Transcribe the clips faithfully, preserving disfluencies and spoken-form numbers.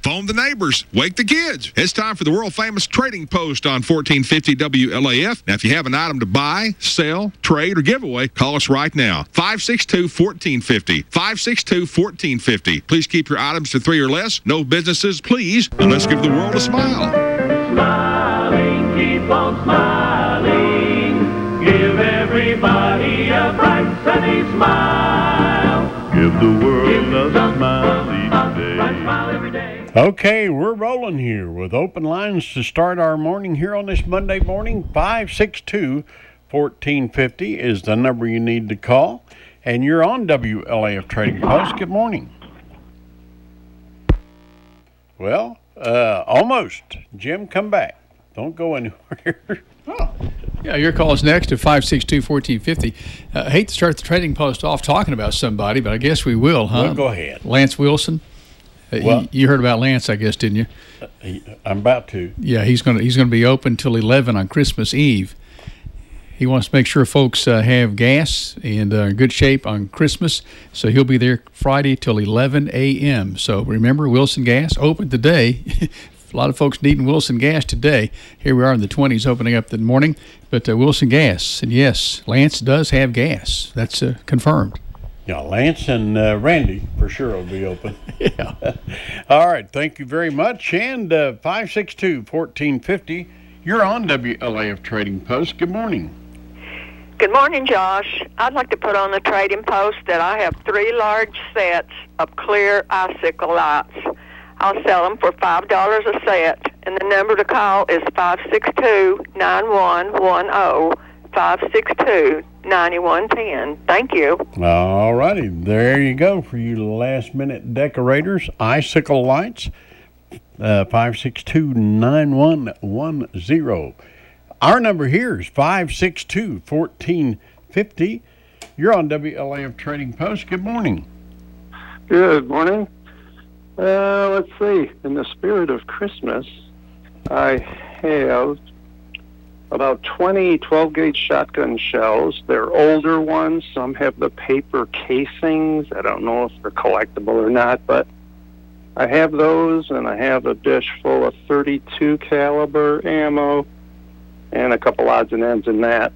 Phone the neighbors. Wake the kids. It's time for the world-famous Trading Post on fourteen fifty W L A F. Now, if you have an item to buy, sell, trade, or give away, call us right now. five six two, one four five zero. five six two, one four five zero. Please keep your items to three or less. No businesses, please. And let's give the world a smile. Smiling, keep on smiling. Give everybody a bright, sunny smile. Give the world Give a smile each day. Smile every day. Okay, we're rolling here with open lines to start our morning here on this Monday morning. five six two, one four five zero is the number you need to call. And you're on W L A F Trading Post. Good morning. Well, uh, almost. Jim, come back. Don't go anywhere. Oh. Yeah, your call is next at five six two, one four five zero. Uh, I hate to start the Trading Post off talking about somebody, but I guess we will, huh? Well, go ahead. Lance Wilson. Uh, well, you, you heard about Lance, I guess, didn't you? Uh, I'm about to. Yeah, he's going to he's going to be open till eleven on Christmas Eve. He wants to make sure folks uh, have gas and are uh, in good shape on Christmas, so he'll be there Friday till eleven a.m. So remember, Wilson Gas open today. A lot of folks needing Wilson Gas today. Here we are in the twenties opening up the morning, but uh, Wilson Gas, and yes, Lance does have gas. That's uh, confirmed. Yeah, Lance and uh, Randy for sure will be open. Yeah. All right, thank you very much. And uh, five six two, one four five zero, you're on W L A F Trading Post. Good morning. Good morning, Josh. I'd like to put on the Trading Post that I have three large sets of clear icicle lights. I'll sell them for five dollars a set, and the number to call is five six two, nine one one zero, five six two, nine one one zero. Thank you. All righty. There you go for you last-minute decorators. Icicle lights, uh, five six two, nine one one zero. Our number here is five six two, one four five zero. You're on W L A F Trading Post. Good morning. Good morning. Uh, let's see. In the spirit of Christmas, I have about twenty twelve-gauge shotgun shells. They're older ones. Some have the paper casings. I don't know if they're collectible or not, but I have those, and I have a dish full of thirty-two caliber ammo and a couple odds and ends in that.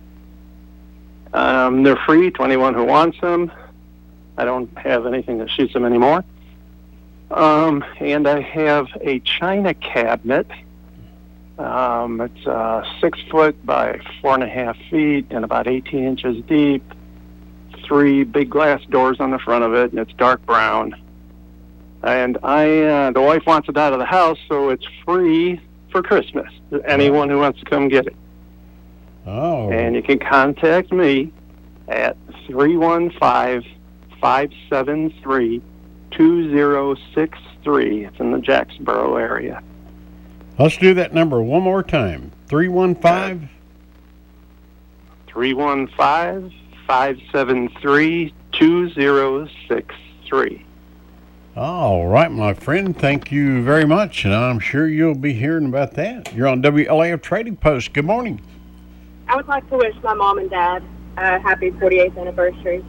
Um, they're free to anyone who wants them. I don't have anything that shoots them anymore. Um, and I have a china cabinet. Um, it's uh, six foot by four and a half feet and about eighteen inches deep. Three big glass doors on the front of it, and it's dark brown. And I, uh, the wife wants it out of the house, so it's free for Christmas to anyone who wants to come get it. Oh. And you can contact me at three one five, five seven three, two zero six three. It's in the Jacksboro area. Let's do that number one more time. three one five? three one five, five seven three, two zero six three. All right, my friend. Thank you very much, and I'm sure you'll be hearing about that. You're on W L A F Trading Post. Good morning. I would like to wish my mom and dad a happy forty-eighth anniversary.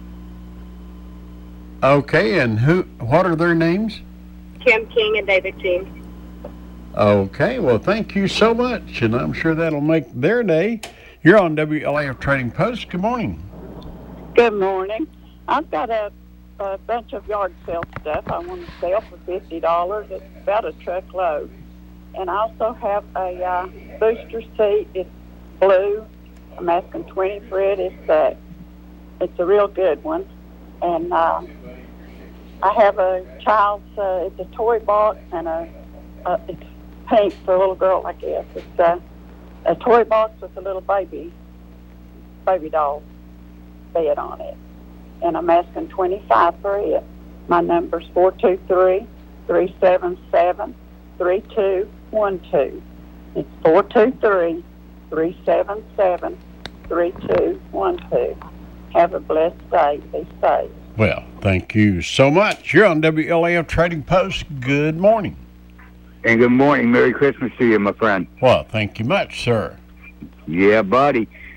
Okay, and who? What are their names? Kim King and David James. Okay, well, thank you so much, and I'm sure that'll make their day. You're on W L A F Trading Post. Good morning. Good morning. I've got a, a bunch of yard sale stuff I want to sell for fifty dollars. It's about a truckload. And I also have a uh, booster seat. It's blue. I'm asking twenty for it. It's a, it's a real good one. And uh, I have a child's, uh, it's a toy box, and a, a it's pink for a little girl, I guess. It's a, a toy box with a little baby, baby doll bed on it. And I'm asking twenty-five for it. My number's four two three, three seven seven, three two one two. It's four two three, three seven seven, three two one two. Have a blessed day. Be safe. Well, thank you so much. You're on W L A F Trading Post. Good morning. And good morning. Merry Christmas to you, my friend. Well, thank you much, sir. Yeah, buddy.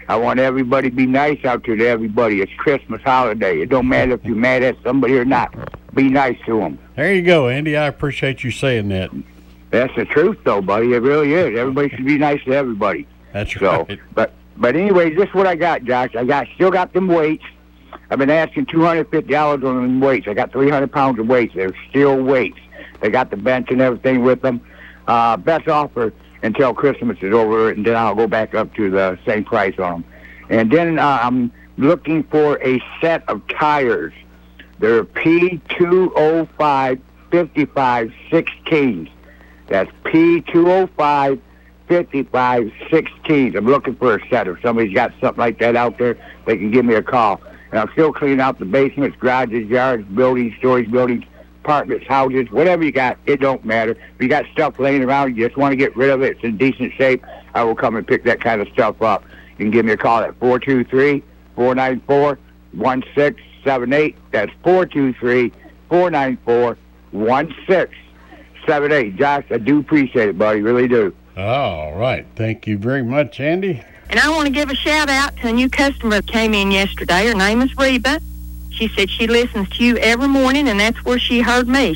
I want everybody to be nice out there to everybody. It's Christmas holiday. It don't matter if you're mad at somebody or not. Be nice to them. There you go, Andy. I appreciate you saying that. That's the truth, though, buddy. It really is. Everybody should be nice to everybody. That's so, right. But but anyways, this is what I got, Josh. I got still got them weights. I've been asking two hundred fifty dollars on them weights. I got three hundred pounds of weights. They're still weights. They got the bench and everything with them. Uh, best offer until Christmas is over, and then I'll go back up to the same price on them. And then uh, I'm looking for a set of tires. They're P two oh five fifty-five sixteens. That's P two oh five fifty-five sixteens. I'm looking for a set. If somebody's got something like that out there, they can give me a call. And I'm still cleaning out the basements, garages, yards, buildings, storage buildings, apartments, houses, whatever you got. It don't matter. If you got stuff laying around, you just want to get rid of it, it's in decent shape, I will come and pick that kind of stuff up. You can give me a call at four two three, four nine four, one six seven eight. That's four two three, four nine four, one six seven eight. Josh, I do appreciate it, buddy. Really do. All right. Thank you very much, Andy. And I want to give a shout out to a new customer that came in yesterday. Her name is Reba. She said she listens to you every morning, and that's where she heard me.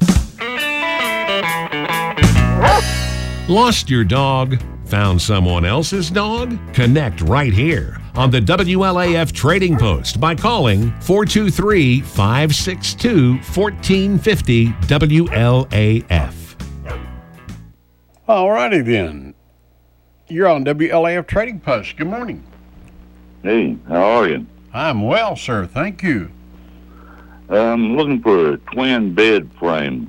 Lost your dog? Found someone else's dog? Connect right here on the W L A F Trading Post by calling four two three, five six two, one four five zero W L A F. All righty then. You're on W L A F Trading Post. Good morning. Hey, how are you? I'm well, sir. Thank you. I'm looking for a twin bed frame.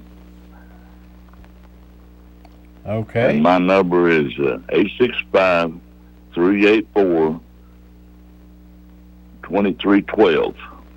Okay. And my number is uh, eight six five, three eight four, two three one two.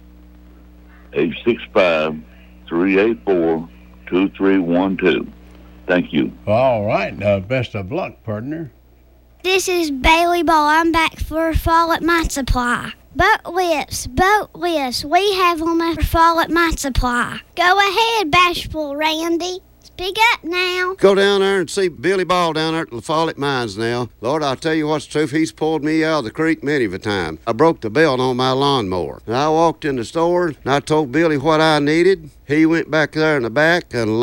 eight six five, three eight four, two three one two. Thank you. All right. Uh, best of luck, partner. This is Bailey Ball. I'm back for fall at my supply. Boat lifts, boat lifts. We have them for fall at my supply. Go ahead, bashful Randy. Speak up now. Go down there and see Billy Ball down there at the Follett Mines now. Lord, I'll tell you what's the truth. He's pulled me out of the creek many of a time. I broke the belt on my lawnmower. And I walked in the store and I told Billy what I needed. He went back there in the back and,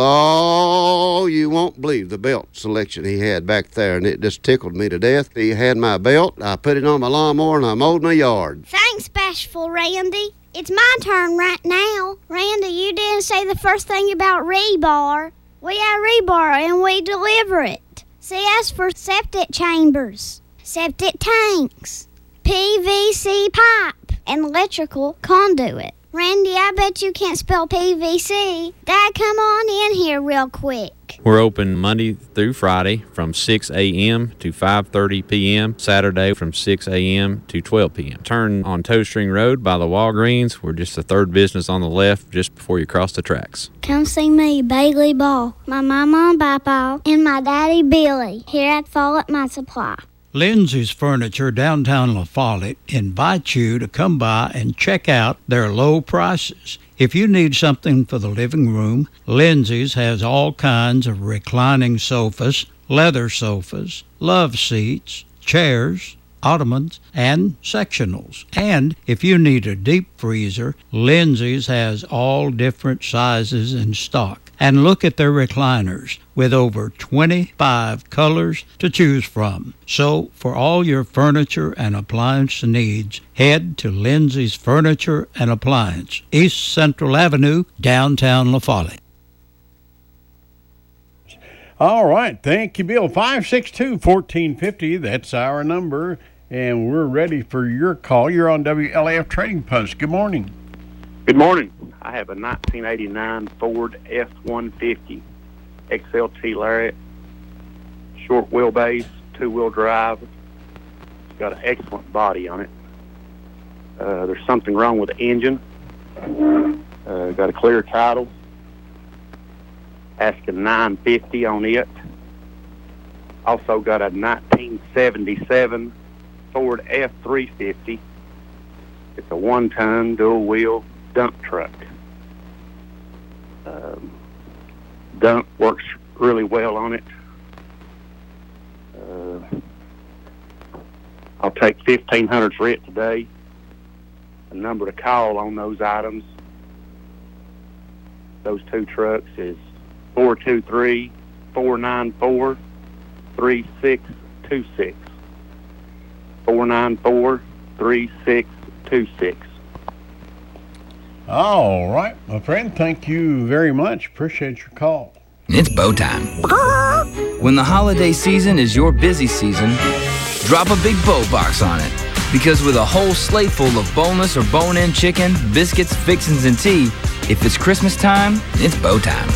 Lord, you won't believe the belt selection he had back there. And it just tickled me to death. He had my belt. I put it on my lawnmower and I mowed my yard. Thanks, bashful Randy. It's my turn right now. Randy, you didn't say the first thing about rebar. We have rebar and we deliver it. C S for septic chambers, septic tanks, P V C pipe, and electrical conduit. Randy, I bet you can't spell P V C. Dad, come on in here real quick. We're open Monday through Friday from six a.m. to five thirty p.m., Saturday from six a.m. to twelve p.m. Turn on Toe String Road by the Walgreens. We're just the third business on the left just before you cross the tracks. Come see me, Bailey Ball, my mama and papa, and my daddy Billy here at Follett My Supply. Lindsay's Furniture downtown La Follette invites you to come by and check out their low prices. If you need something for the living room, Lindsay's has all kinds of reclining sofas, leather sofas, love seats, chairs, ottomans, and sectionals. And if you need a deep freezer, Lindsay's has all different sizes in stock. And look at their recliners with over twenty-five colors to choose from. So for all your furniture and appliance needs, head to Lindsay's Furniture and Appliance, East Central Avenue, downtown La Follette. All right. Thank you, Bill. five six two, one four five zero. That's our number. And we're ready for your call. You're on W L A F Trading Post. Good morning. Good morning. I have a nineteen eighty-nine Ford F one fifty X L T Lariat, short wheelbase, two-wheel drive. It's got an excellent body on it. Uh, there's something wrong with the engine. Uh, got a clear title. Asking nine fifty on it. Also got a nineteen seventy-seven Ford F three fifty. It's a one-ton dual-wheel dump truck. Um, dump works really well on it. Uh, I'll take fifteen hundred for it today. The number to call on those items, those two trucks, is four two three, four nine four, three six two six. four nine four, three six two six. All right, my friend, thank you very much. Appreciate your call. It's bow time. When the holiday season is your busy season, drop a big bow box on it. Because with a whole slate full of boneless or bone-in chicken, biscuits, fixins, and tea, if it's Christmas time, it's bow time.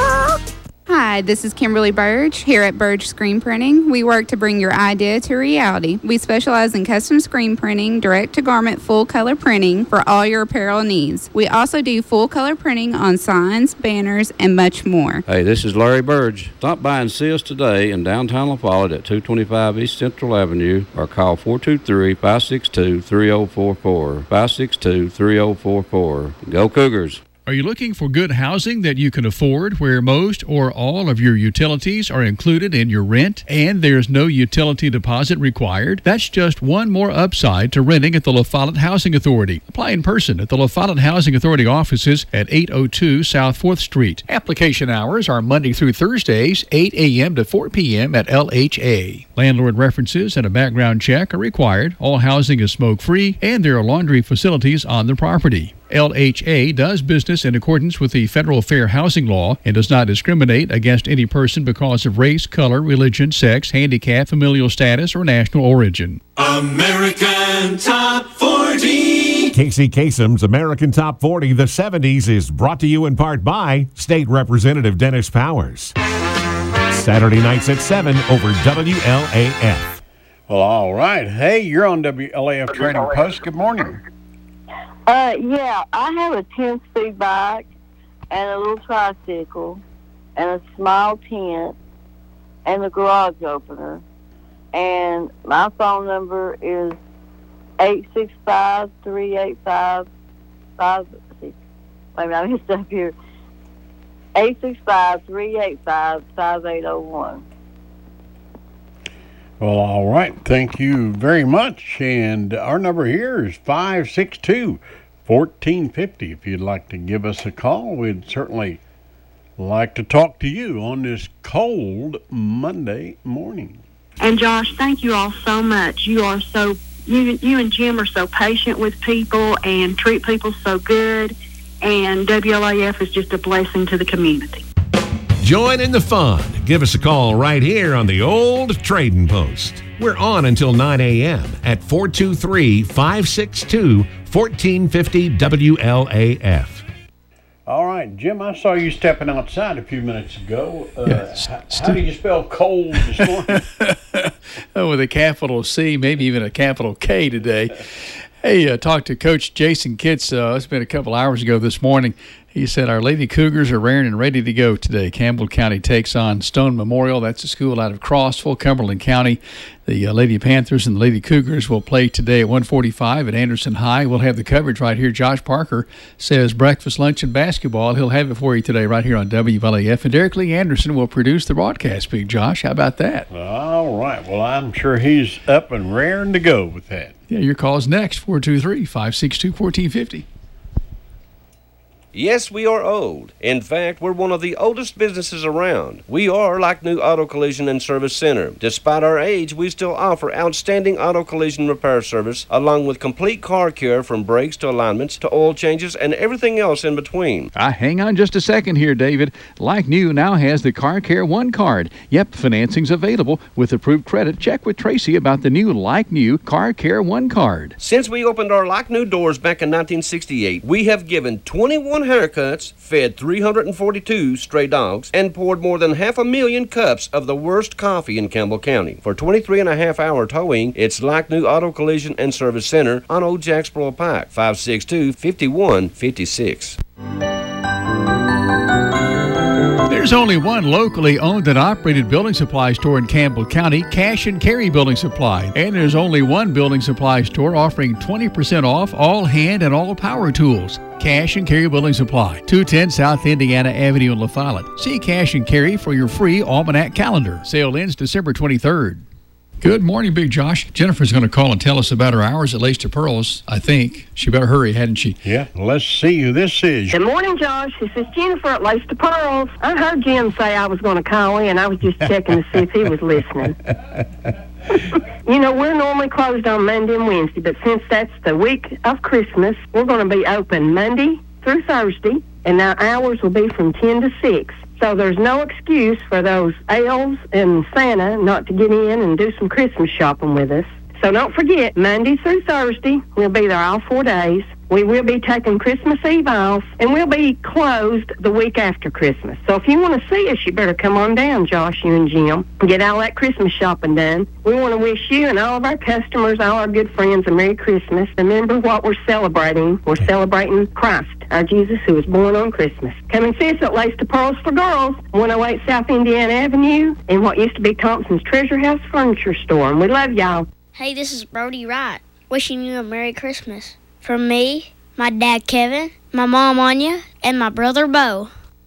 Hi, this is Kimberly Burge here at Burge Screen Printing. We work to bring your idea to reality. We specialize in custom screen printing, direct-to-garment full-color printing for all your apparel needs. We also do full-color printing on signs, banners, and much more. Hey, this is Larry Burge. Stop by and see us today in downtown La Follette at two twenty-five East Central Avenue or call four two three, five six two, three zero four four, five six two, three zero four four. Go Cougars! Are you looking for good housing that you can afford, where most or all of your utilities are included in your rent and there's no utility deposit required? That's just one more upside to renting at the La Follette Housing Authority. Apply in person at the La Follette Housing Authority offices at eight oh two South fourth Street. Application hours are Monday through Thursdays, eight a.m. to four p.m. at L H A. Landlord references and a background check are required. All housing is smoke-free, and there are laundry facilities on the property. L H A does business in accordance with the Federal Fair Housing Law and does not discriminate against any person because of race, color, religion, sex, handicap, familial status, or national origin. American Top forty. Casey Kasem's American Top forty, the seventies, is brought to you in part by State Representative Dennis Powers. Saturday nights at seven over W L A F. Well, all right. Hey, you're on W L A F Trading Post. Good morning. Uh, yeah, I have a ten-speed bike and a little tricycle and a small tent and a garage opener. And my phone number is eight six five, three eight five, five six. Wait a minute, I messed up here. eight six five, three eight five, five eight zero one. Well, all right. Thank you very much. And our number here is five six two, one four five zero. If you'd like to give us a call, we'd certainly like to talk to you on this cold Monday morning. And Josh, thank you all so much. You are so, you, you and Jim are so patient with people and treat people so good. And W L A F is just a blessing to the community. Join in the fun. Give us a call right here on the Old Trading Post. We're on until nine a.m. at four two three, five six two, one four five zero W L A F. All right, Jim, I saw you stepping outside a few minutes ago. Uh, Yeah, how, how do you spell cold this morning? Oh, with a capital C, maybe even a capital K today. Hey, uh, talked to Coach Jason Kitts. Uh, it's been a couple hours ago this morning. He said our Lady Cougars are raring and ready to go today. Campbell County takes on Stone Memorial. That's a school out of Crossville, Cumberland County. The uh, Lady Panthers and the Lady Cougars will play today at one forty-five at Anderson High. We'll have the coverage right here. Josh Parker says breakfast, lunch, and basketball. He'll have it for you today right here on W L A F. And Derek Lee Anderson will produce the broadcast. Big Josh, how about that? All right. Well, I'm sure he's up and raring to go with that. Yeah, your call's next, four two three, five six two, one four five zero. Yes, we are old. In fact, we're one of the oldest businesses around. We are like New Auto Collision and Service Center. Despite our age, we still offer outstanding auto collision repair service, along with complete car care from brakes to alignments to oil changes and everything else in between. Uh, hang on just a second here, David. Like New now has the Car Care One card. Yep, financing's available with approved credit. Check with Tracy about the new Like New Car Care One card. Since we opened our Like New doors back in nineteen sixty-eight, we have given twenty-one haircuts, fed three hundred forty-two stray dogs, and poured more than half a million cups of the worst coffee in Campbell County. For twenty-three and a half hour towing, it's Like New Auto Collision and Service Center on Old Jacksboro Pike, five six two, five one five six. There's only one locally owned and operated building supply store in Campbell County, Cash and Carry Building Supply. And there's only one building supply store offering twenty percent off all hand and all power tools. Cash and Carry Building Supply, two ten South Indiana Avenue in La Follette. See Cash and Carry for your free almanac calendar. Sale ends December twenty-third. Good morning, Big Josh. Jennifer's going to call and tell us about her hours at Lace to Pearls, I think. She better hurry, hadn't she? Yeah, let's see who this is. Good morning, Josh. This is Jennifer at Lace to Pearls. I heard Jim say I was going to call you, and I was just checking to see if he was listening. You know, we're normally closed on Monday and Wednesday, but since that's the week of Christmas, we're going to be open Monday through Thursday, and our hours will be from ten to six. So there's no excuse for those elves and Santa not to get in and do some Christmas shopping with us. So don't forget, Monday through Thursday, we'll be there all four days. We will be taking Christmas Eve off, and we'll be closed the week after Christmas. So if you want to see us, you better come on down, Josh, you and Jim, and get all that Christmas shopping done. We want to wish you and all of our customers, all our good friends, a Merry Christmas. Remember what we're celebrating. We're celebrating Christ, our Jesus, who was born on Christmas. Come and see us at Lace to Pearls for Girls, one oh eight South Indiana Avenue, in what used to be Thompson's Treasure House Furniture Store. And we love y'all. Hey, this is Brody Wright, wishing you a Merry Christmas. From me, my dad Kevin, my mom Anya, and my brother Bo.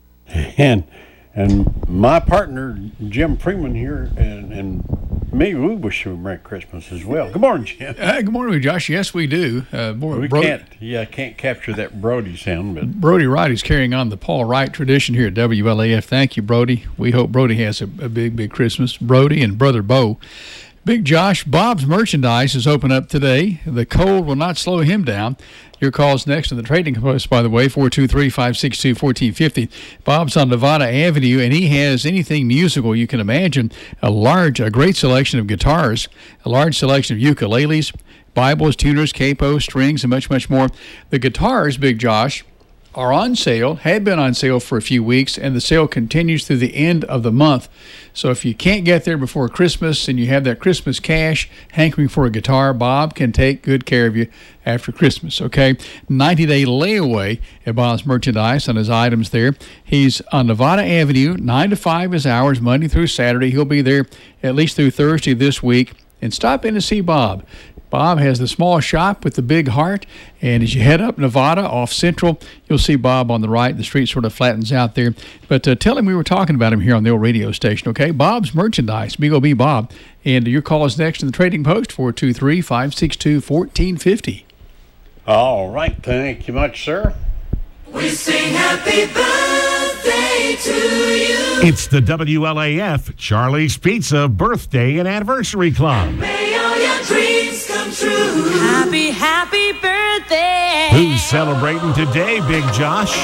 And and my partner Jim Freeman here, and, and me, we wish you a Merry Christmas as well. Good morning, Jim. Uh, good morning, Josh. Yes, we do. Uh, more, we Brody, can't, yeah, can't capture that Brody sound, but Brody Wright is carrying on the Paul Wright tradition here at W L A F. Thank you, Brody. We hope Brody has a, a big, big Christmas. Brody and brother Bo. Big Josh, Bob's Merchandise is open up today. The cold will not slow him down. Your call's next on the Trading Post, by the way, four two three, five six two, one four five zero. Bob's on Nevada Avenue, and he has anything musical you can imagine. A large, a great selection of guitars, a large selection of ukuleles, Bibles, tuners, capos, strings, and much, much more. The guitars, Big Josh, are on sale, have been on sale for a few weeks, and the sale continues through the end of the month. So if you can't get there before Christmas and you have that Christmas cash hankering for a guitar, Bob can take good care of you after Christmas, okay? ninety-day layaway at Bob's Merchandise on his items there. He's on Nevada Avenue, nine to five is hours, Monday through Saturday. He'll be there at least through Thursday this week. And stop in to see Bob. Bob has the small shop with the big heart, and as you head up Nevada off Central, you'll see Bob on the right. The street sort of flattens out there. But uh, tell him we were talking about him here on the old radio station, okay? Bob's Merchandise, Big O B Bob. And your call is next in the Trading Post, four two three, five six two, one four five zero. All right, thank you much, sir. We sing happy birthday to you. It's the W L A F Charlie's Pizza Birthday and Anniversary Club. May all your dreams come true. Happy, happy birthday. Who's celebrating today, Big Josh?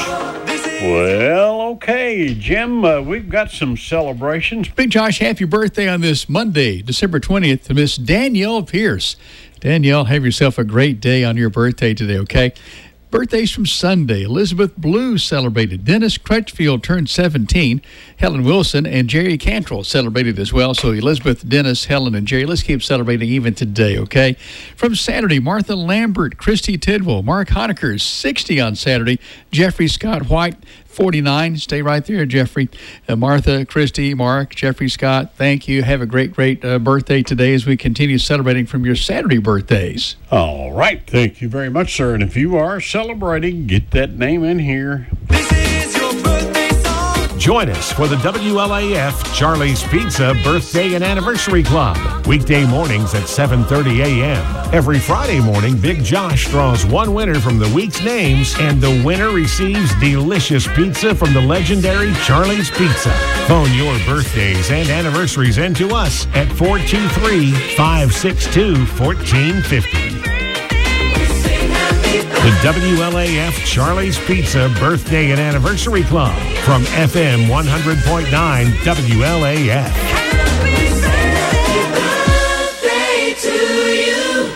Well, okay, Jim, uh, we've got some celebrations. Big Josh, happy birthday on this Monday, December twentieth, to Miss Danielle Pierce. Danielle, have yourself a great day on your birthday today, okay? Birthdays from Sunday. Elizabeth Blue celebrated. Dennis Crutchfield turned seventeen. Helen Wilson and Jerry Cantrell celebrated as well. So Elizabeth, Dennis, Helen, and Jerry, let's keep celebrating even today, okay? From Saturday, Martha Lambert, Christy Tidwell, Mark Honecker, sixty on Saturday. Jeffrey Scott White, forty-nine. Stay right there, Jeffrey. Uh, Martha, Christy, Mark, Jeffrey Scott, thank you. Have a great, great uh, birthday today as we continue celebrating from your Saturday birthdays. All right. Thank you very much, sir. And if you are celebrating, get that name in here. Join us for the W L A F Charlie's Pizza Birthday and Anniversary Club. Weekday mornings at seven thirty a.m. Every Friday morning, Big Josh draws one winner from the week's names, and the winner receives delicious pizza from the legendary Charlie's Pizza. Phone your birthdays and anniversaries in to us at four two three, five six two, one four five zero. The W L A F Charlie's Pizza Birthday and Anniversary Club from F M one hundred point nine W L A F. Happy birthday to you.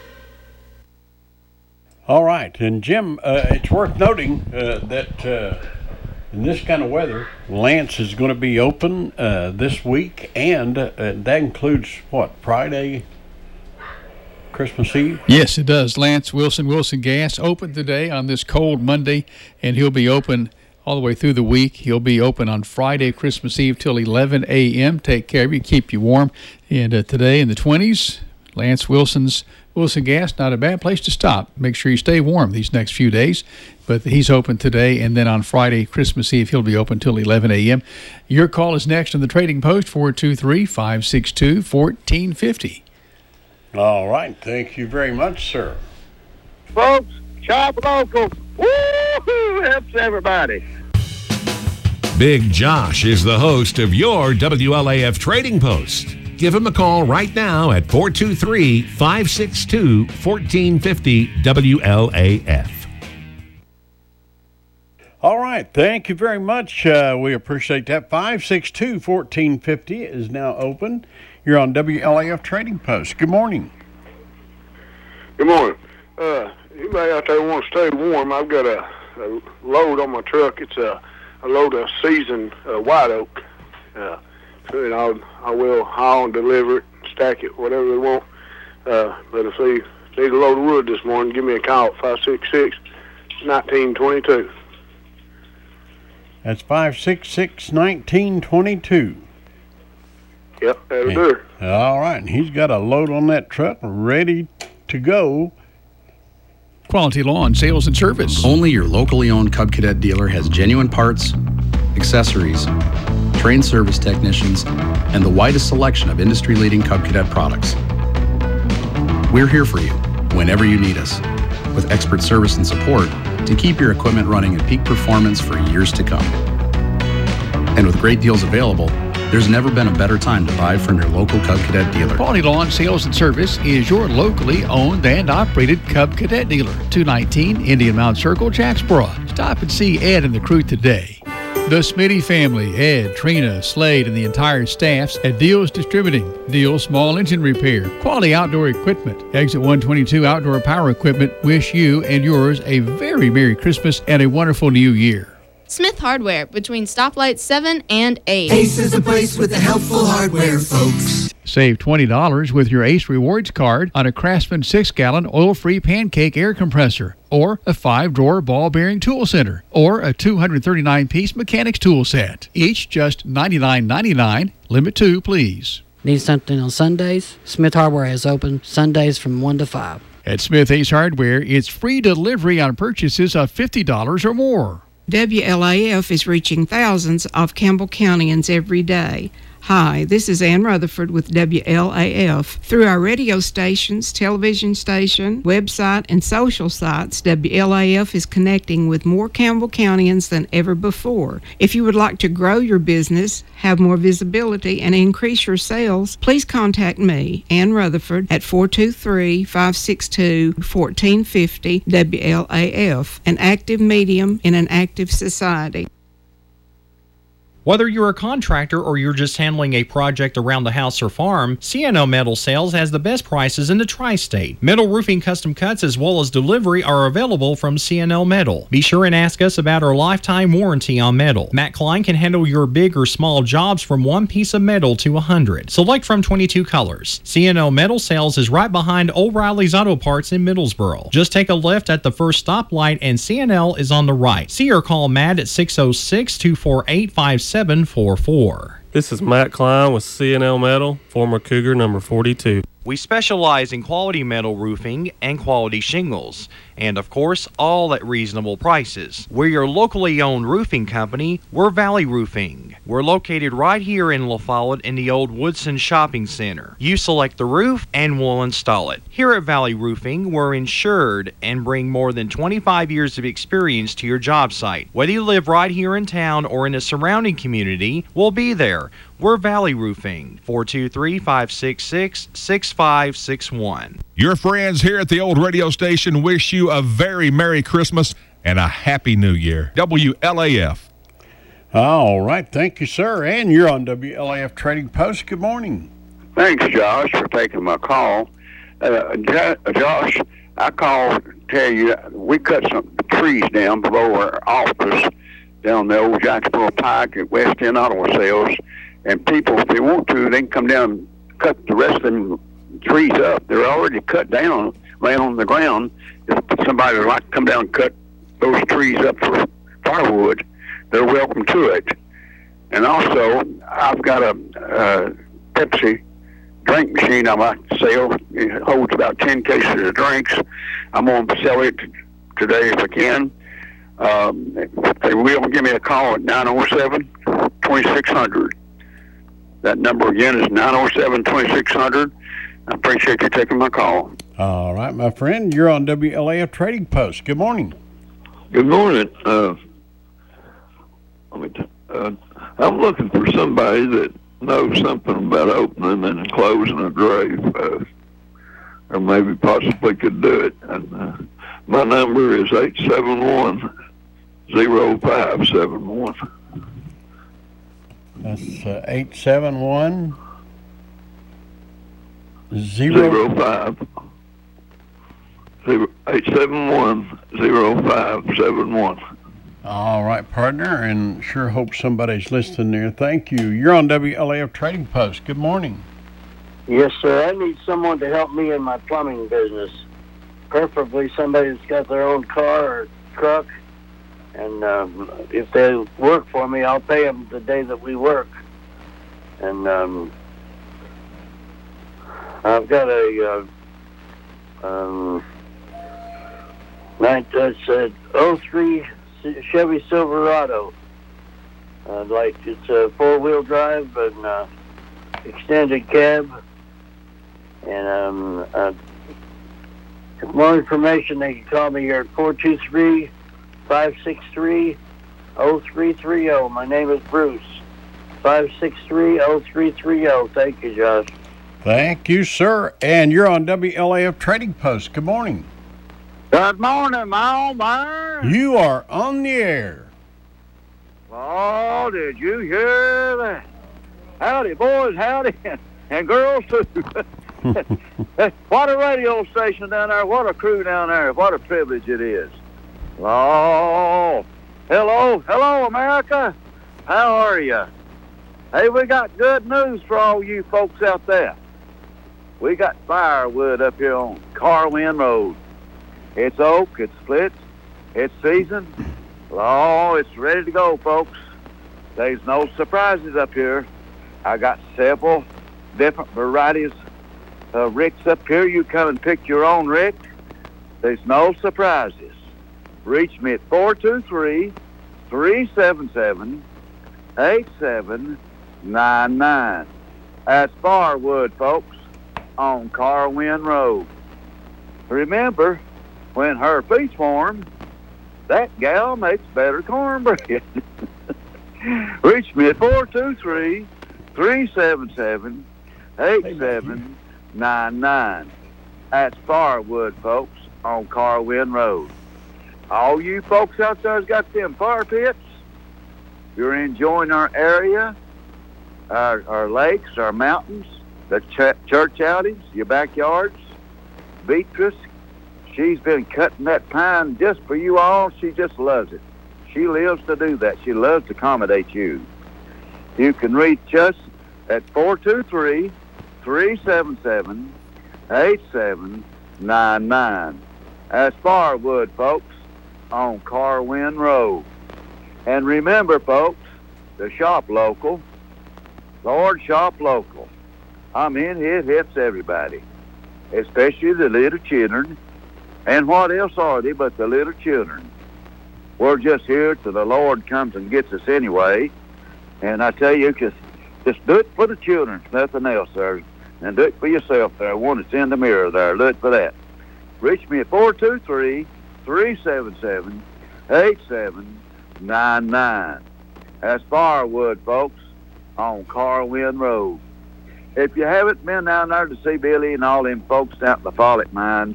All right. And, Jim, uh, it's worth noting uh, that uh, in this kind of weather, Lance is going to be open uh, this week, and uh, that includes, what, Friday, Christmas Eve? Yes, it does. Lance Wilson, Wilson Gas, open today on this cold Monday, and he'll be open all the way through the week. He'll be open on Friday, Christmas Eve, till eleven a.m. Take care of you, keep you warm. And uh, today in the twenties, Lance Wilson's Wilson Gas, not a bad place to stop. Make sure you stay warm these next few days. But he's open today, and then on Friday, Christmas Eve, he'll be open till eleven a.m. Your call is next on the Trading Post, four two three, five six two, one four five zero. All right. Thank you very much, sir. Folks, shop local. Woo-hoo! Helps everybody. Big Josh is the host of your W L A F Trading Post. Give him a call right now at four two three, five six two, one four five zero W L A F. All right. Thank you very much. Uh, we appreciate that. five six two, one four five zero is now open. You're on W L A F Trading Post. Good morning. Good morning. Uh, anybody out there want to stay warm, I've got a, a load on my truck. It's a, a load of seasoned uh, white oak. Uh, so, you know, I will haul and deliver it, stack it, whatever they want. Uh, but if they need a load of wood this morning, give me a call at five six six, one nine two two. That's five six six, one nine two two. Yep, that'll do it. All right. And he's got a load on that truck ready to go. Quality Lawn Sales and Service. Only your locally owned Cub Cadet dealer has genuine parts, accessories, trained service technicians, and the widest selection of industry-leading Cub Cadet products. We're here for you whenever you need us, with expert service and support to keep your equipment running at peak performance for years to come. And with great deals available, there's never been a better time to buy from your local Cub Cadet dealer. Quality Lawn Sales and Service is your locally owned and operated Cub Cadet dealer. two nineteen Indian Mound Circle, Jacksboro. Stop and see Ed and the crew today. The Smitty family, Ed, Trina, Slade, and the entire staffs at Deals Distributing. Deals Small Engine Repair. Quality Outdoor Equipment. Exit one twenty-two Outdoor Power Equipment wish you and yours a very Merry Christmas and a wonderful New Year. Smith Hardware, between stoplights seven and eight. Ace is the place with the helpful hardware, folks. Save twenty dollars with your Ace Rewards card on a Craftsman six gallon oil-free pancake air compressor, or a five drawer ball bearing tool center, or a two hundred thirty-nine piece mechanics tool set. Each just ninety-nine ninety-nine. Limit two, please. Need something on Sundays? Smith Hardware is open Sundays from one to five. At Smith Ace Hardware, it's free delivery on purchases of fifty dollars or more. W L A F is reaching thousands of Campbell Countyans every day. Hi, this is Ann Rutherford with W L A F. Through our radio stations, television station, website, and social sites, W L A F is connecting with more Campbell Countyans than ever before. If you would like to grow your business, have more visibility, and increase your sales, please contact me, Ann Rutherford, at four two three, five six two, one four five zero W L A F, an active medium in an active society. Whether you're a contractor or you're just handling a project around the house or farm, C N O Metal Sales has the best prices in the tri-state. Metal roofing custom cuts as well as delivery are available from C N O Metal. Be sure and ask us about our lifetime warranty on metal. Matt Klein can handle your big or small jobs from one piece of metal to one hundred. Select from twenty-two colors. C N O Metal Sales is right behind O'Reilly's Auto Parts in Middlesboro. Just take a left at the first stoplight and C N L is on the right. See or call Matt at six oh six, two four eight, five seven four four. This is Matt Klein with C N L Metal, former Cougar number forty-two. We specialize in quality metal roofing and quality shingles, and of course, all at reasonable prices. We're your locally owned roofing company. We're Valley Roofing. We're located right here in La Follette in the old Woodson Shopping Center. You select the roof and we'll install it. Here at Valley Roofing, we're insured and bring more than twenty-five years of experience to your job site. Whether you live right here in town or in a surrounding community, we'll be there. We're Valley Roofing, four two three, five six six, six five six one. Your friends here at the old radio station wish you a very Merry Christmas and a Happy New Year. W L A F. All right. Thank you, sir. And you're on W L A F Trading Post. Good morning. Thanks, Josh, for taking my call. Uh, Jo- Josh, I called to tell you we cut some trees down below our office down the old Jacksboro Pike at West End Auto Sales. And people, if they want to, they can come down and cut the rest of them trees up. They're already cut down, laying on the ground. If somebody would like to come down and cut those trees up for firewood, they're welcome to it. And also, I've got a, a Pepsi drink machine I might sell. It holds about ten cases of drinks. I'm going to sell it today if I can. Um, if they will, give me a call at nine oh seven, twenty-six hundred. That number again is nine oh seven, twenty-six hundred. I appreciate you taking my call. All right, my friend, you're on W L A F Trading Post. Good morning. Good morning. Uh, let me t- uh, I'm looking for somebody that knows something about opening and closing a grave, uh, or maybe possibly could do it. And uh, my number is eight seven one, zero five seven one. That's uh, eight seven one, zero zero five. Zero, eight seven one, zero five seven one. All right, partner, and sure hope somebody's listening there. Thank you. You're on W L A F Trading Post. Good morning. Yes, sir. I need someone to help me in my plumbing business. Preferably somebody that's got their own car or truck. And um, if they work for me, I'll pay them the day that we work. And um, I've got a uh, um, nine, it's a oh three Chevy Silverado. Uh, like it's a four-wheel drive and uh, extended cab. And um, uh, for more information, they can call me here at four two three, five six three, oh three three oh. My name is Bruce. five six three, oh three three oh. Thank you, Josh. Thank you, sir. And you're on W L A F Trading Post. Good morning. Good morning, my old man. You are on the air. Oh, did you hear that? Howdy, boys, howdy, and girls, too. What a radio station down there. What a crew down there. What a privilege it is. Oh, hello, hello, America. How are you? Hey, we got good news for all you folks out there. We got firewood up here on Carwin Road. It's oak, it's split, it's seasoned. Oh, it's ready to go, folks. There's no surprises up here. I got several different varieties of ricks up here. You come and pick your own rick. There's no surprises. Reach me at four two three, three seven seven, eight seven nine nine. That's firewood, folks, on Carwin Road. Remember, when her feet's warm, that gal makes better cornbread. Reach me at four two three, three seven seven, eight seven nine nine. That's firewood, folks, on Carwin Road. All you folks out there's got them fire pits. You're enjoying our area, our, our lakes, our mountains, the ch- church outings, your backyards. Beatrice, she's been cutting that pine just for you all. She just loves it. She lives to do that. She loves to accommodate you. You can reach us at four two three, three seven seven, eight seven nine nine. That's firewood, folks, on Carwin Road. And remember, folks, to shop local. Lord, shop local. I mean, it hits everybody, especially the little children. And what else are they but the little children? We're just here till the Lord comes and gets us anyway. And I tell you, just, just do it for the children, nothing else there. And do it for yourself there, one that's in the mirror there. Do it for that. Reach me at four two three, three seven seven, eight seven nine nine. That's firewood, folks, on Carwin Road. If you haven't been down there to see Billy and all them folks down at the Follick Mines,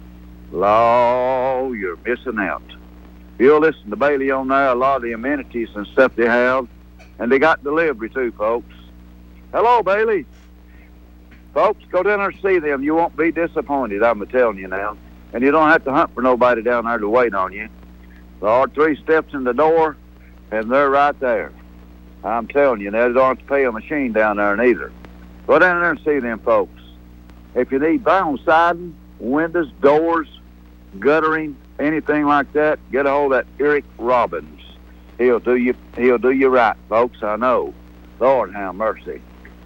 Law, you're missing out. You'll listen to Bailey on there, a lot of the amenities and stuff they have, and they got delivery too, folks. Hello, Bailey. Folks, go down there and see them. You won't be disappointed, I'm telling you now. And you don't have to hunt for nobody down there to wait on you. There are three steps in the door, and they're right there. I'm telling you now, you don't have to pay a machine down there neither. Go down there and see them folks. If you need vinyl siding, windows, doors, guttering, anything like that, get a hold of that Eric Robbins. He'll do you he'll do you right, folks, I know. Lord have mercy.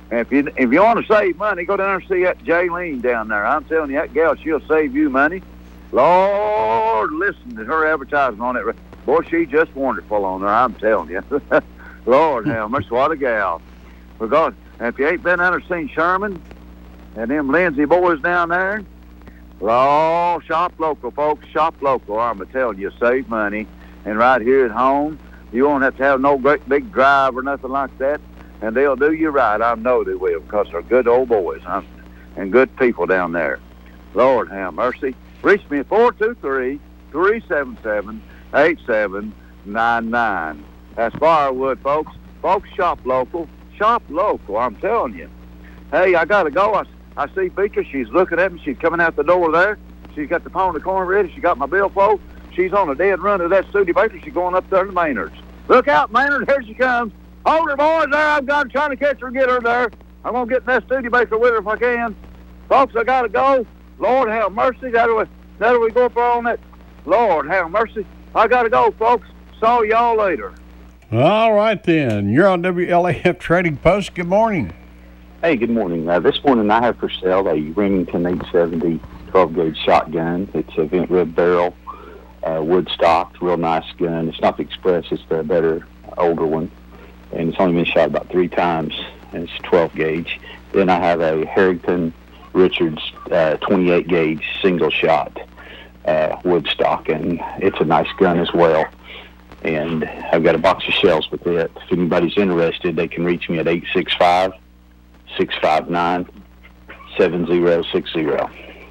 And if you if you want to save money, go down there and see that Jaylene down there. I'm telling you, that gal, she'll save you money. Lord, listen to her advertising on it. Boy, she's just wonderful on there, I'm telling you. Lord, have mercy, what a gal. For God, and if you ain't been down there seen Sherman and them Lindsay boys down there, Lord, shop local, folks, shop local. I'm telling you, save money. And right here at home, you won't have to have no great big drive or nothing like that. And they'll do you right. I know they will, because they're good old boys huh? and good people down there. Lord have mercy. Reach me at four two three, three seven seven, eight seven nine nine. That's Firewood, folks. Folks, shop local. Shop local, I'm telling you. Hey, I got to go. I, I see Beatrice. She's looking at me. She's coming out the door there. She's got the pound of corn ready. She got my billfold. She's on a dead run to that Studebaker. She's going up there to Maynard's. Look out, Maynard. Here she comes. Hold her, boys, there. I've got trying to catch her and get her there. I'm going to get in that Studebaker with her if I can. Folks, I got to go. Lord, have mercy. That'll we, that'll we go up there on that. Lord, have mercy. I got to go, folks. Saw y'all later. All right, then. You're on W L A F Trading Post. Good morning. Hey, good morning. Uh, this morning I have for sale a Remington eight seventy twelve gauge shotgun. It's a vent rib barrel, uh, wood stocked, real nice gun. It's not the Express. It's the better, older one. And it's only been shot about three times, and it's twelve gauge. Then I have a Harrington Richards uh, twenty-eight gauge single shot uh, wood stock, and it's a nice gun as well. And I've got a box of shells with it. If anybody's interested, they can reach me at eight six five, six five nine, seven zero six zero.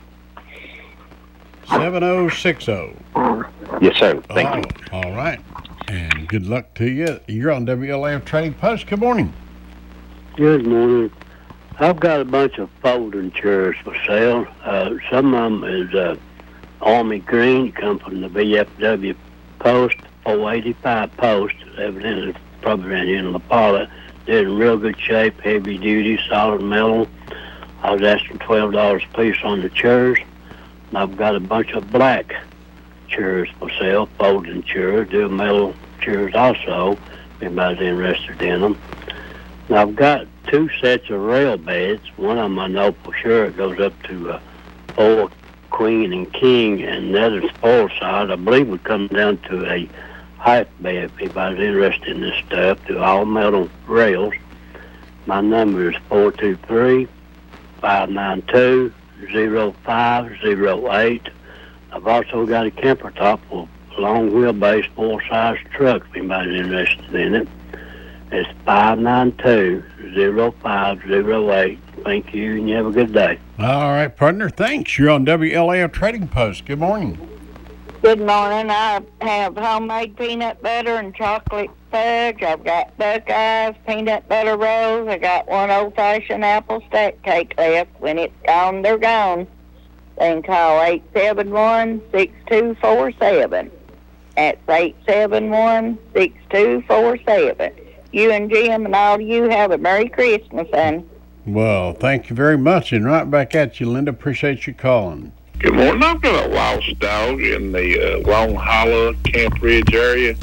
seven oh six oh. Yes, sir. Thank oh, you. All right. And good luck to you. You're on W L A F Trading Post. Good morning. Good morning. I've got a bunch of folding chairs for sale. Uh, some of them is uh, Army Green, come from the V F W Post, four eighty-five Post. Evidently, probably ran here in La Pala. They're in real good shape, heavy duty, solid metal. I was asking twelve dollars a piece on the chairs. And I've got a bunch of black chairs for sale, folding chairs, do metal chairs also, if anybody's interested in them. And I've got two sets of rail beds. One of them I know for sure it goes up to uh, four queen and king, and the other spoil side I believe would come down to a height bed if anybody's interested in this stuff. Do all metal rails. My number is four two three, five nine two, zero five zero eight. I've also got a camper top with a long wheelbase full-size truck if anybody's interested in it. It's five nine two, zero five zero eight. Thank you, and you have a good day. All right, partner. Thanks. You're on W L A F Trading Post. Good morning. Good morning. I have homemade peanut butter and chocolate fudge. I've got Buckeyes, peanut butter rolls. I got one old-fashioned apple stack cake left. When it's gone, they're gone. They can call eight seven one, six two four seven. That's eight seven one, six two four seven. You and Jim and all of you have a Merry Christmas, son. Well, thank you very much, and right back at you, Linda. Appreciate you calling. Good morning. I've got a lost dog in the uh, Long Hollow, Camp Ridge area.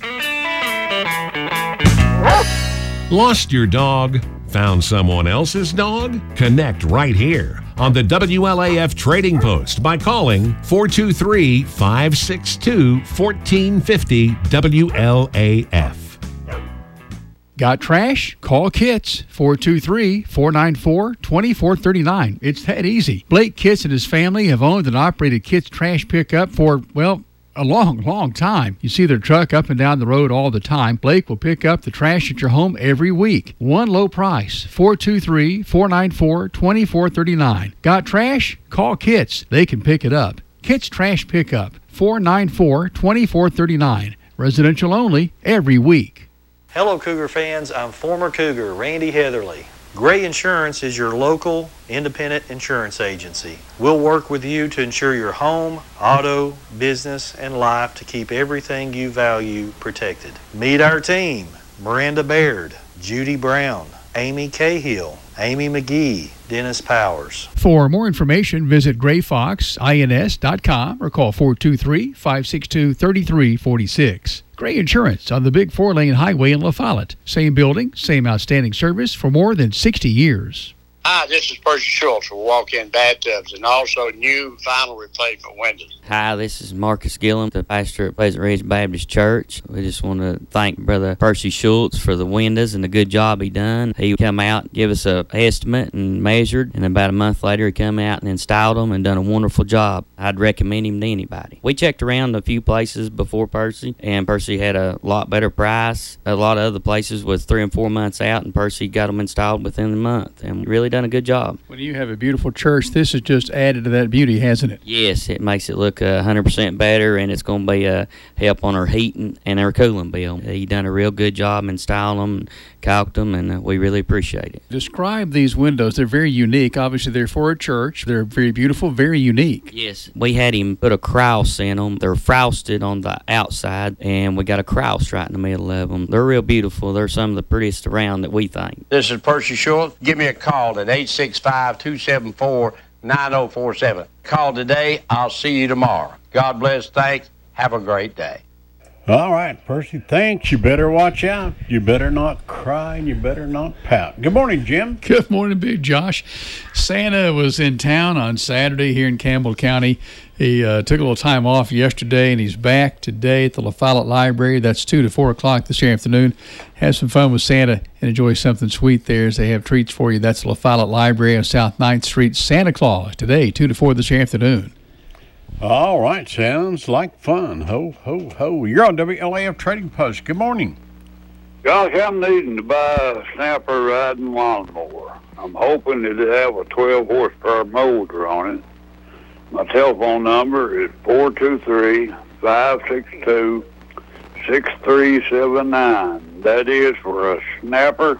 Lost your dog? Found someone else's dog? Connect right here on the W L A F Trading Post by calling four two three, five six two, one four five zero W L A F. Got trash? Call Kits, four two three, four nine four, two four three nine. It's that easy. Blake Kits and his family have owned and operated Kits Trash Pickup for, well, a long, long time. You see their truck up and down the road all the time. Blake will pick up the trash at your home every week. One low price, four two three, four nine four, two four three nine. Got trash? Call Kits. They can pick it up. Kits Trash Pickup, four nine four, two four three nine. Residential only, every week. Hello, Cougar fans. I'm former Cougar Randy Heatherly. Gray Insurance is your local independent insurance agency. We'll work with you to insure your home, auto, business, and life to keep everything you value protected. Meet our team: Miranda Baird, Judy Brown, Amy Cahill, Amy McGee, Dennis Powers. For more information, visit gray fox ins dot com or call four two three, five six two, three three four six. Gray Insurance on the big four-lane highway in La Follette. Same building, same outstanding service for more than sixty years. Hi, this is Percy Schultz for Walk-In Bathtubs and also new vinyl replacement windows. Hi, this is Marcus Gillum, the pastor at Pleasant Ridge Baptist Church. We just want to thank Brother Percy Schultz for the windows and the good job he done. He come out, give us a estimate and measured, and about a month later he come out and installed them and done a wonderful job. I'd recommend him to anybody. We checked around a few places before Percy, and Percy had a lot better price. A lot of other places was three and four months out, and Percy got them installed within a month, and really done a good job. When you have a beautiful church, this has just added to that beauty, hasn't it? Yes, it makes it look uh, one hundred percent better, and it's going to be a help on our heating and our cooling bill. He done a real good job installing them, caulked them, and uh, we really appreciate it. Describe these windows. They're very unique. Obviously, they're for a church. They're very beautiful, very unique. Yes, we had him put a cross in them. They're frosted on the outside, and we got a cross right in the middle of them. They're real beautiful. They're some of the prettiest around that we think. This is Percy Schultz. Give me a call at eight six five, two seven four, nine oh four seven. Call today. I'll see you tomorrow. God bless. Thanks. Have a great day. All right, Percy, thanks. You better watch out. You better not cry, and you better not pout. Good morning, Jim. Good morning, Big Josh. Santa was in town on Saturday here in Campbell County. He uh, took a little time off yesterday, and he's back today at the La Follette Library. That's two to four o'clock this afternoon. Have some fun with Santa and enjoy something sweet there as they have treats for you. That's La Follette Library on South ninth Street. Santa Claus today, two to four this afternoon. All right, sounds like fun. Ho, ho, ho. You're on W L A F Trading Post. Good morning. Gosh, I'm needing to buy a snapper riding lawnmower. I'm hoping it'll have a twelve horsepower motor on it. My telephone number is four two three, five six two, six three seven nine. That is for a snapper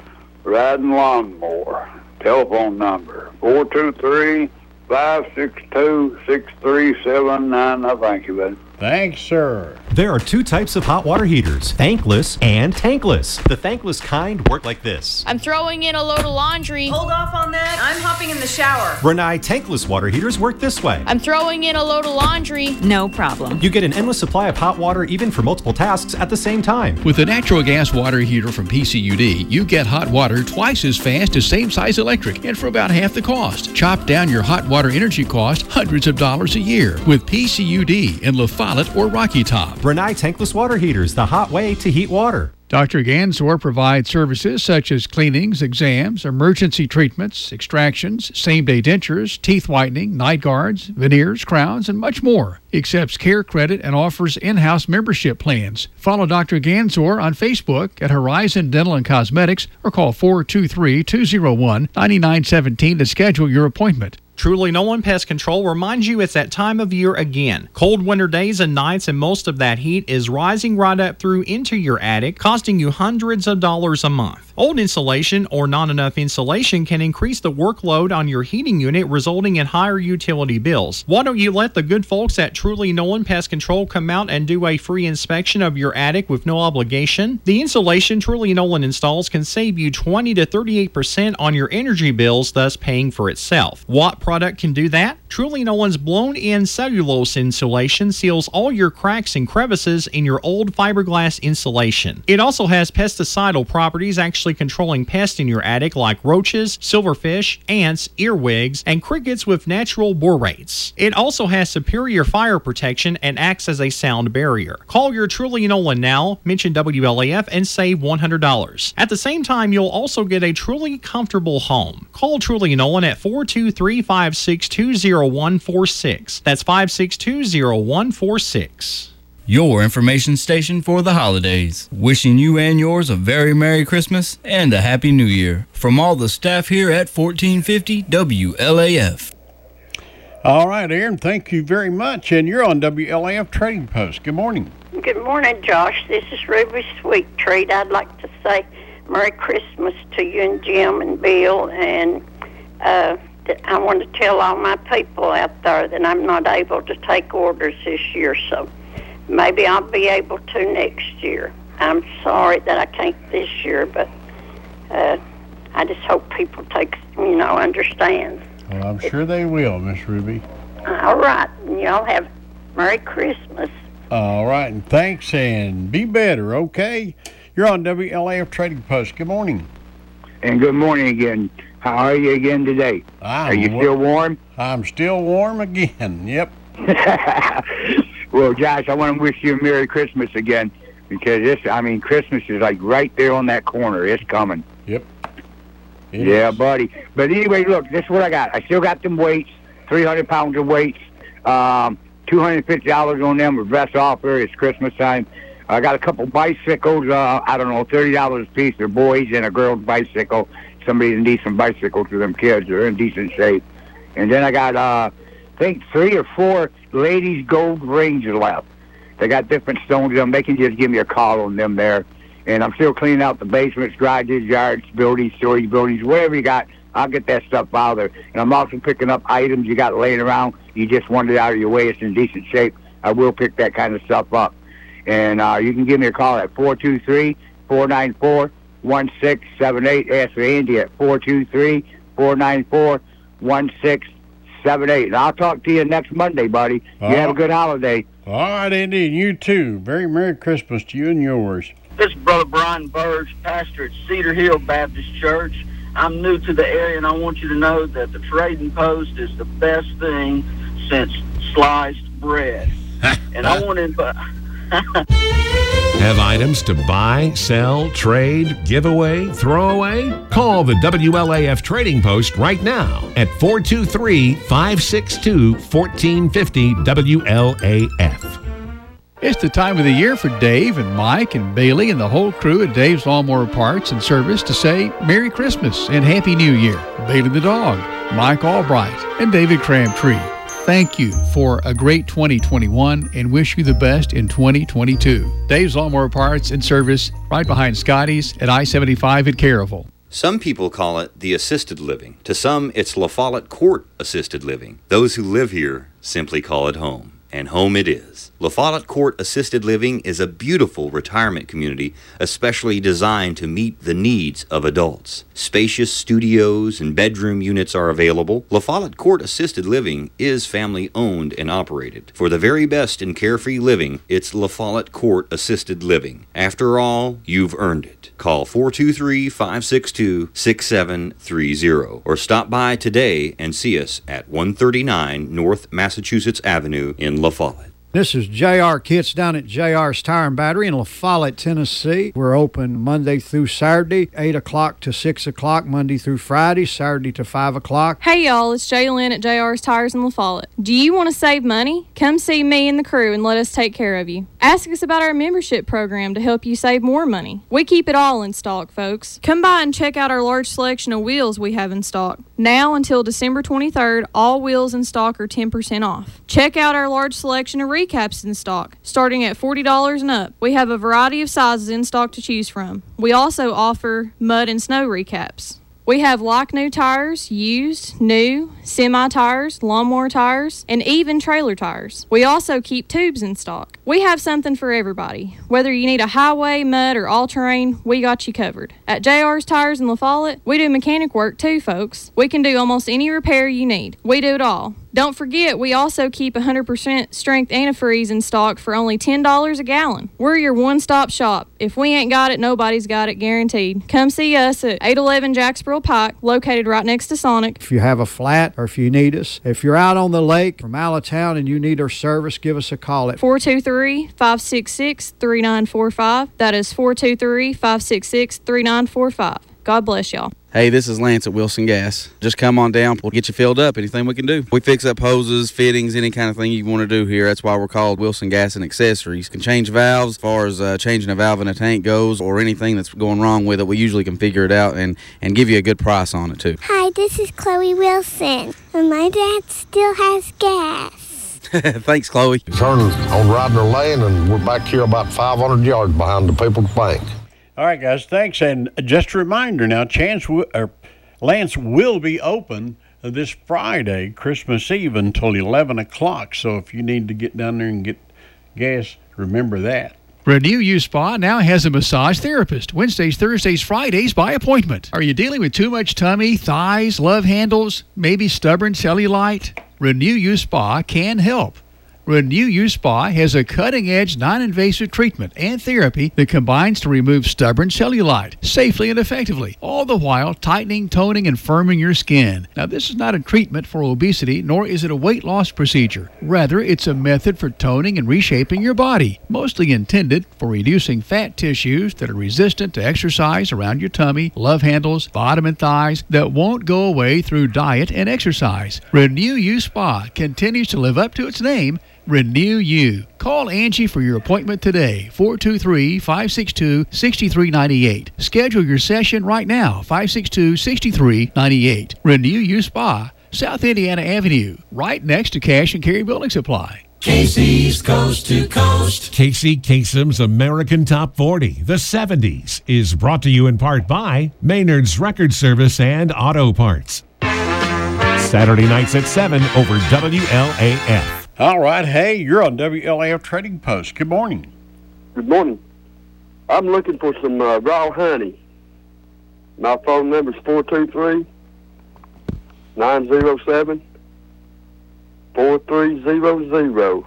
riding lawnmower. Telephone number four two three, five six two, six three seven nine. I thank you, buddy. Thanks, sir. There are two types of hot water heaters, thankless and tankless. The thankless kind work like this. I'm throwing in a load of laundry. Hold off on that. I'm hopping in the shower. Rinnai tankless water heaters work this way. I'm throwing in a load of laundry. No problem. You get an endless supply of hot water even for multiple tasks at the same time. With a natural gas water heater from P C U D, you get hot water twice as fast as same-size electric and for about half the cost. Chop down your hot water energy cost hundreds of dollars a year with P C U D in La Follette or Rocky Top. Rinnai tankless water heaters, the hot way to heat water. Doctor Gansor provides services such as cleanings, exams, emergency treatments, extractions, same-day dentures, teeth whitening, night guards, veneers, crowns, and much more. He accepts care credit and offers in-house membership plans. Follow Doctor Gansor on Facebook at Horizon Dental and Cosmetics or call four two three, two oh one, nine nine one seven to schedule your appointment. Truly Nolan Pest Control reminds you it's that time of year again. Cold winter days and nights, and most of that heat is rising right up through into your attic, costing you hundreds of dollars a month. Old insulation or not enough insulation can increase the workload on your heating unit, resulting in higher utility bills. Why don't you let the good folks at Truly Nolan Pest Control come out and do a free inspection of your attic with no obligation? The insulation Truly Nolan installs can save you twenty to thirty-eight percent on your energy bills, thus paying for itself. What product can do that? Truly Nolan's blown-in cellulose insulation seals all your cracks and crevices in your old fiberglass insulation. It also has pesticidal properties, actually controlling pests in your attic like roaches, silverfish, ants, earwigs, and crickets with natural borates. It also has superior fire protection and acts as a sound barrier. Call your Truly Nolan now, mention W L A F, and save one hundred dollars. At the same time, you'll also get a truly comfortable home. Call Truly Nolan at four two three, five six two, zero one four six. That's five six two, zero one four six. Your information station for the holidays. Wishing you and yours a very Merry Christmas and a Happy New Year. From all the staff here at fourteen fifty W L A F. All right, Aaron, thank you very much. And you're on W L A F Trading Post. Good morning. Good morning, Josh. This is Ruby Sweet Treat. I'd like to say Merry Christmas to you and Jim and Bill. And uh, I want to tell all my people out there that I'm not able to take orders this year, so maybe I'll be able to next year. I'm sorry that I can't this year, but uh, I just hope people take, you know, understand. Well, I'm sure they will, Miss Ruby. All right. And y'all have Merry Christmas. All right, and thanks, and be better, okay? You're on W L A F Trading Post. Good morning. And good morning again. How are you again today? I'm are you still warm? I'm still warm again, yep. Well, Josh, I want to wish you a Merry Christmas again, because this, I mean, Christmas is like right there on that corner. It's coming. Yep. It yeah, is. buddy. But anyway, look, this is what I got. I still got them weights, three hundred pounds of weights, um, two hundred fifty dollars on them with best offer. It's Christmas time. I got a couple bicycles, uh, I don't know, thirty dollars a piece. They're boys and a girl's bicycle. Somebody's in decent bicycle to them kids. They're in decent shape. And then I got, uh, I think, three or four ladies' gold rings left. They got different stones in them. They can just give me a call on them there. And I'm still cleaning out the basements, garages, yards, buildings, storage buildings, whatever you got. I'll get that stuff out of there. And I'm also picking up items you got laying around. You just want it out of your way. It's in decent shape. I will pick that kind of stuff up. And uh, you can give me a call at four two three, four nine four, one six seven eight. Ask for Andy at four two three, four nine four, one six seven eight. And I'll talk to you next Monday, buddy. You Uh, have a good holiday. All right, Andy, and you too. Very Merry Christmas to you and yours. This is Brother Brian Burge, pastor at Cedar Hill Baptist Church. I'm new to the area, and I want you to know that the Trading Post is the best thing since sliced bread. And I want to invite... Have items to buy, sell, trade, give away, throw away? Call the W L A F Trading Post right now at four two three, five six two, one four five zero W L A F. It's the time of the year for Dave and Mike and Bailey and the whole crew at Dave's Lawnmower Parts and Service to say Merry Christmas and Happy New Year. Bailey the dog, Mike Albright, and David Crabtree. Thank you for a great twenty twenty-one and wish you the best in twenty twenty-two. Dave's Lawnmower Parts and Service, right behind Scotty's at I seventy-five at Caryville. Some people call it the assisted living. To some, it's La Follette Court Assisted Living. Those who live here simply call it home. And home it is. La Follette Court Assisted Living is a beautiful retirement community, especially designed to meet the needs of adults. Spacious studios and bedroom units are available. La Follette Court Assisted Living is family owned and operated. For the very best in carefree living, it's La Follette Court Assisted Living. After all, you've earned it. Call four two three, five six two, six seven three zero or stop by today and see us at one thirty-nine North Massachusetts Avenue in La Follette. This is J R Kits down at J R's Tire and Battery in La Follette, Tennessee. We're open Monday through Saturday, eight o'clock to six o'clock, Monday through Friday, Saturday to five o'clock. Hey y'all, it's Jaylyn at J R's Tires in La Follette. Do you want to save money? Come see me and the crew and let us take care of you. Ask us about our membership program to help you save more money. We keep it all in stock, folks. Come by and check out our large selection of wheels we have in stock. Now until December twenty-third, all wheels in stock are ten percent off. Check out our large selection of recaps in stock, starting at forty dollars and up. We have a variety of sizes in stock to choose from. We also offer mud and snow recaps. We have like new tires, used, new, semi-tires, lawnmower tires, and even trailer tires. We also keep tubes in stock. We have something for everybody. Whether you need a highway, mud, or all-terrain, we got you covered. At J R's Tires in La Follette, we do mechanic work too, folks. We can do almost any repair you need. We do it all. Don't forget, we also keep one hundred percent strength antifreeze in stock for only ten dollars a gallon. We're your one-stop shop. If we ain't got it, nobody's got it, guaranteed. Come see us at eight eleven Jacksboro Pike, located right next to Sonic. If you have a flat or if you need us, if you're out on the lake from out of town and you need our service, give us a call at four two three, five six six, three nine four five. That is four two three, five six six, three nine four five. God bless y'all. Hey, this is Lance at Wilson Gas. Just come on down. We'll get you filled up. Anything we can do. We fix up hoses, fittings, any kind of thing you want to do here. That's why we're called Wilson Gas and Accessories. Can change valves as far as uh, changing a valve in a tank goes or anything that's going wrong with it. We usually can figure it out and, and give you a good price on it, too. Hi, this is Chloe Wilson, and my dad still has gas. Thanks, Chloe. Turn on Radnor Lane, and we're back here about five hundred yards behind the People's Bank. All right, guys, thanks. And just a reminder now, Chance w- or Lance will be open this Friday, Christmas Eve, until eleven o'clock. So if you need to get down there and get gas, remember that. Renew You Spa now has a massage therapist, Wednesdays, Thursdays, Fridays by appointment. Are you dealing with too much tummy, thighs, love handles, maybe stubborn cellulite? Renew You Spa can help. Renew You Spa has a cutting-edge, non-invasive treatment and therapy that combines to remove stubborn cellulite safely and effectively, all the while tightening, toning, and firming your skin. Now, this is not a treatment for obesity, nor is it a weight loss procedure. Rather, it's a method for toning and reshaping your body, mostly intended for reducing fat tissues that are resistant to exercise around your tummy, love handles, bottom, and thighs that won't go away through diet and exercise. Renew You Spa continues to live up to its name, Renew You. Call Angie for your appointment today, four two three, five six two, six three nine eight. Schedule your session right now, five six two, six three nine eight. Renew You Spa, South Indiana Avenue, right next to Cash and Carry Building Supply. Casey's Coast to Coast. Casey Kasem's American Top forty, the seventies, is brought to you in part by Maynard's Record Service and Auto Parts. Saturday nights at seven over W L A F. All right. Hey, you're on W L A F Trading Post. Good morning. Good morning. I'm looking for some uh, raw honey. My phone number is four two three, nine zero seven, four three zero zero.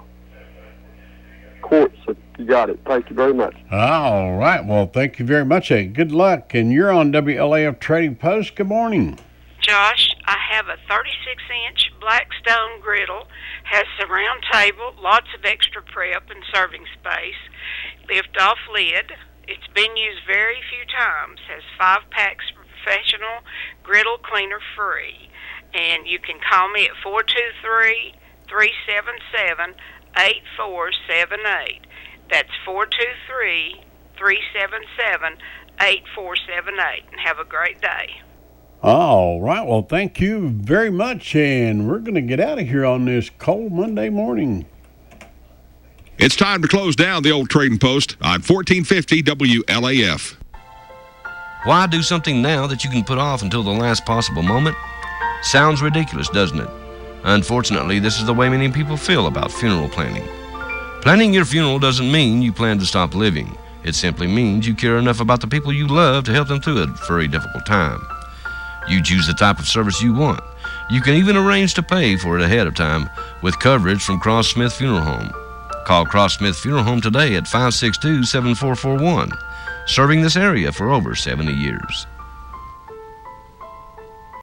Quartz, if you got it. Thank you very much. All right. Well, thank you very much. Hey, good luck. And you're on W L A F Trading Post. Good morning. Josh, I have a thirty-six inch Blackstone griddle, has surround table, lots of extra prep and serving space, lift-off lid. It's been used very few times, has five packs professional griddle cleaner free. And you can call me at four two three, three seven seven, eight four seven eight. That's four two three, three seven seven, eight four seven eight. And have a great day. All right. Well, thank you very much. And we're going to get out of here on this cold Monday morning. It's time to close down the old Trading Post on fourteen fifty W L A F. Why do something now that you can put off until the last possible moment? Sounds ridiculous, doesn't it? Unfortunately, this is the way many people feel about funeral planning. Planning your funeral doesn't mean you plan to stop living. It simply means you care enough about the people you love to help them through a very difficult time. You choose the type of service you want. You can even arrange to pay for it ahead of time with coverage from Cross Smith Funeral Home. Call Cross Smith Funeral Home today at five six two, seven four four one, serving this area for over seventy years.